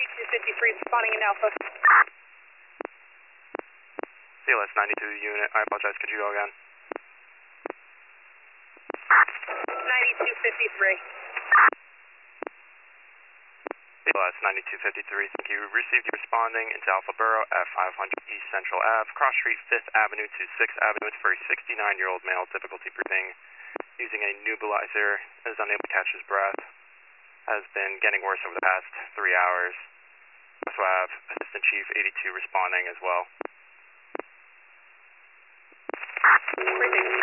9253 responding in Alpha. CLS 92 unit, I apologize, could you go again? 9253. CLS 9253, thank you. Received you responding into Alpha Borough, F500 East Central Ave, cross street 5th Avenue to 6th Avenue. It's for a 69-year-old male, difficulty breathing, using a nebulizer, is unable to catch his breath, has been getting worse over the past 3 hours. Also have Assistant Chief 82 responding as well. Great,